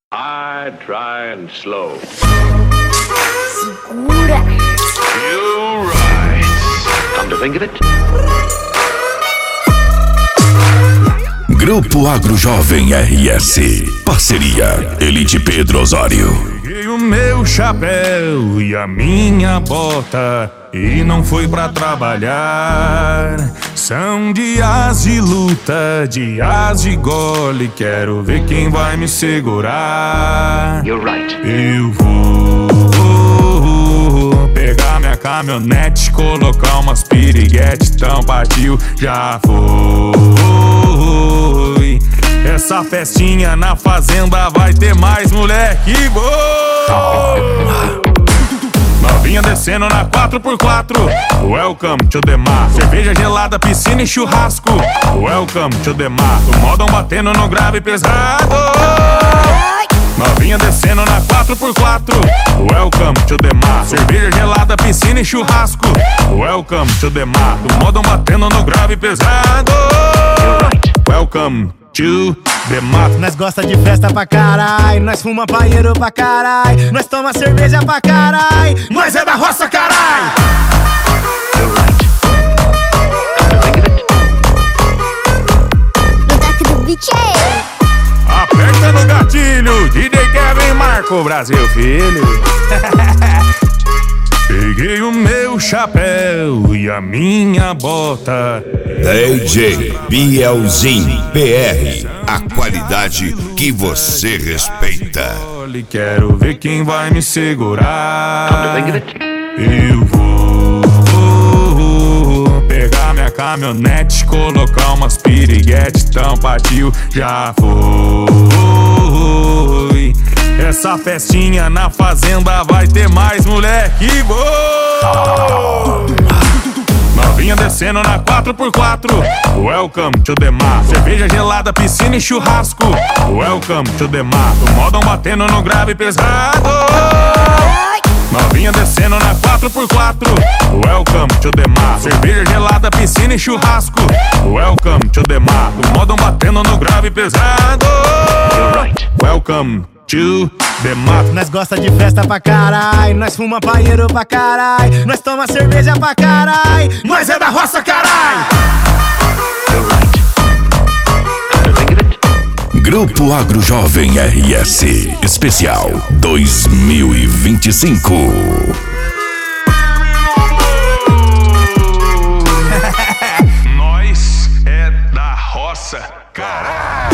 I try and slow. Segura. You right. Come to think of it. Grupo Agro Jovem RS. Parceria Elite Pedro Osório. Peguei o meu chapéu e a minha bota e não fui pra trabalhar. São dias de luta, dias de gole. Quero ver quem vai me segurar. You're right. Eu vou pegar minha caminhonete, colocar umas piriguete, então partiu, já foi. Essa festinha na fazenda vai ter mais moleque bom. Novinha descendo na 4x4. Welcome to the mar. Cerveja gelada, piscina e churrasco. Welcome to the mar. O modão batendo no grave pesado. Novinha descendo na 4x4. Welcome to the mar. Cerveja gelada, piscina e churrasco. Welcome to the mar. O modão batendo no grave pesado. Welcome to the mar. Nós gosta de festa pra carai, nós fuma paieiro pra carai, nós toma cerveja pra carai, nós é da roça carai. No toque do beat é. Aperta no gatilho, DJ Kevin Marco, Brasil filho. Peguei o meu chapéu e a minha bota. DJ Bielzinho PR. A qualidade que você respeita. Quero ver quem vai me segurar. Come to think of it. Eu vou pegar minha caminhonete, colocar umas piriguete, então partiu, já foi. Essa festinha na fazenda vai ter mais moleque bom. Novinha descendo na 4x4. Welcome to the mar. Cerveja gelada, piscina e churrasco. Welcome to the mar. O modão batendo no grave pesado. Novinha descendo na 4x4. Welcome to the mar. Cerveja gelada, piscina e churrasco. Welcome to the mar. O modão batendo no grave pesado. Welcome to the mar. Nós gosta de festa pra carai, nós fuma paieiro pra carai, nós toma cerveja pra carai, nós é da roça carai. Grupo Agro Jovem RS. Especial 2025. Nós é da roça, caralho.